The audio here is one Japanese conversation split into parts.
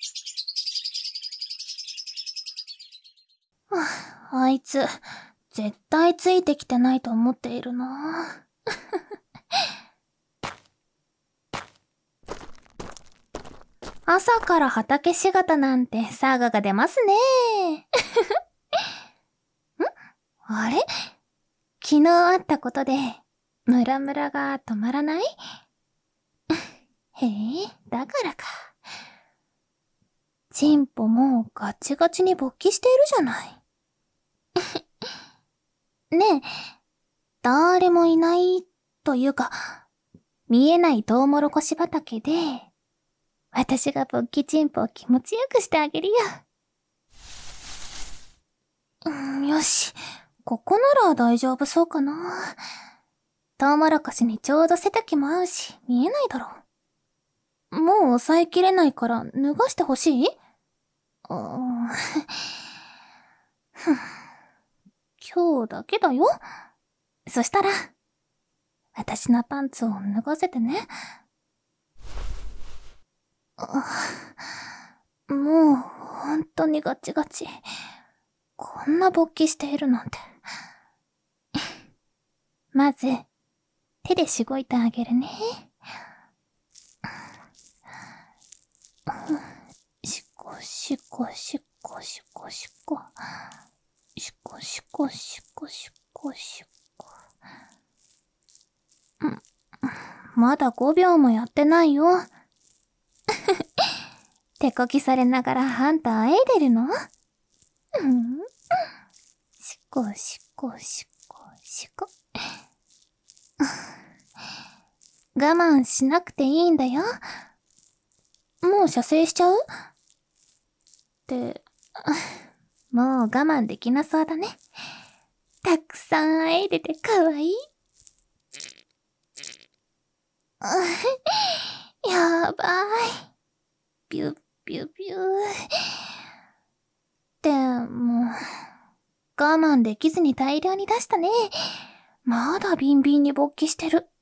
あいつ、絶対ついてきてないと思っているな。朝から畑仕事なんてサガが出ますね。あれ、昨日あったことで、ムラムラが止まらない？へえ、だからか。チンポもガチガチに勃起しているじゃない。ねえ、誰もいないというか、見えないトウモロコシ畑で、私が勃起チンポを気持ちよくしてあげるよ。よし、ここなら大丈夫そうかな。トウモロコシにちょうど背丈も合うし、見えないだろう。もう抑えきれないから脱がしてほしい？今日だけだよ。そしたら、私のパンツを脱がせてね。もう、本当にガチガチ。こんな勃起しているなんて。まず、手でしごいてあげるね。しこしこしこしこしこ。しこしこしこしこしこ。まだ5秒もやってないよ。手こきされながらあんたあえいでるの？しこしこしこしこ。我慢しなくていいんだよ。もう射精しちゃう？って、もう我慢できなそうだね。たくさんあえいでてかわいい。やばい。ビュッビュビュー。でも、我慢できずに大量に出したね。まだビンビンに勃起してる。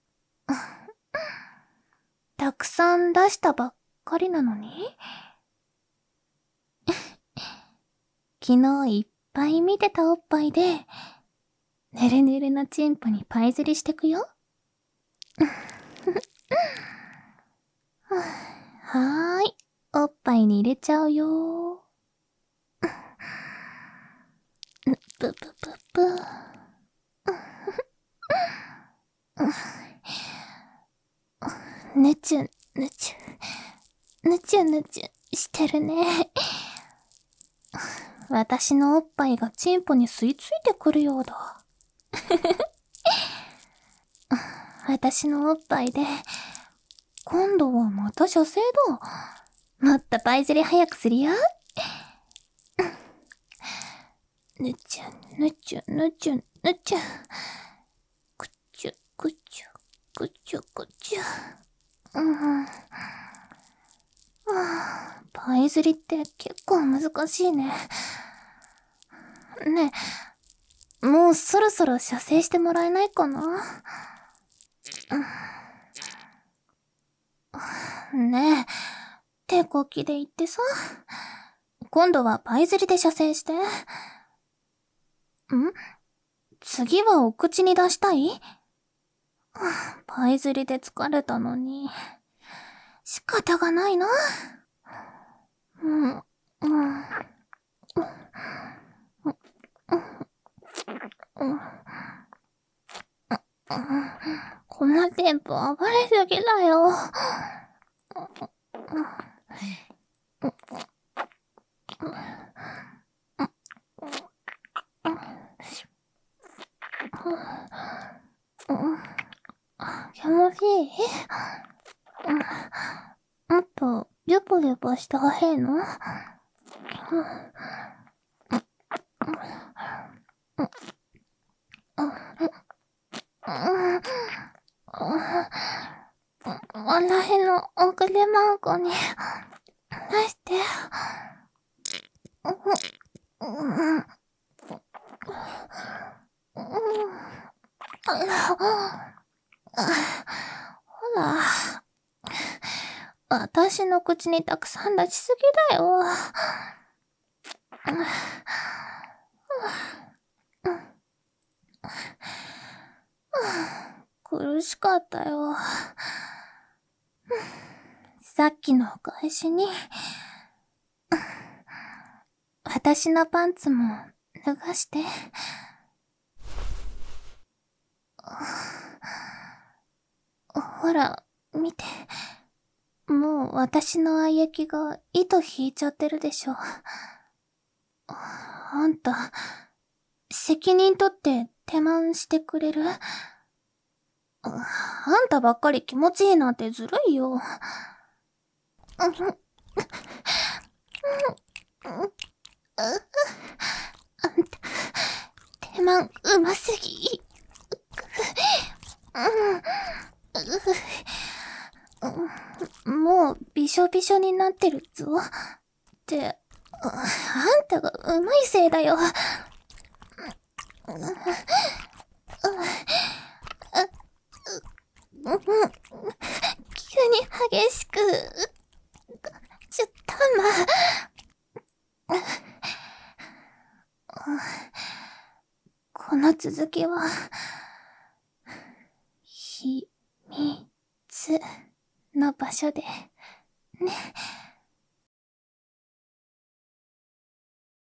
たくさん出したばっかりなのに。昨日いっぱい見てたおっぱいで、ねるねるのチンポにパイ釣りしてくよ。はーい。おっぱいに入れちゃうよ。ぷぷぷぷ。ぬちゅぬちゅ。ぬちゅぬちゅしてるね。私のおっぱいがチンポに吸い付いてくるようだ。私のおっぱいで、今度はまた射精だ。もっとパイ釣り早くするよ。ぬちゅぬちゅぬちゅぬちゅ。くちゅくちゅくちゅくちゅ。パイ釣りって結構難しいね。ねえ、もうそろそろ射精してもらえないかな？ねえ、手こきで言ってさ。今度はパイ釣りで射精して。次はお口に出したい？パイ釣りで疲れたのに。仕方がないな。このテンポ暴れすぎだよ。気持ちいい？もっと、リュポリュポしてほしいの？私の送りまんに出して。ほら、 私の口にたくさん出しすぎだよ。苦しかったよ。さっきのお返しに、私のパンツも脱がして。ほら、見て。もう私の愛液が糸引いちゃってるでしょ。あんた、責任取って手満してくれる？あんたばっかり気持ちいいなんてずるいよ。あんた、手満うますぎ。もうびしょびしょになってるぞ。って、あんたがうまいせいだよ。急に激しく、たま。この続きは、秘密の場所で、ね。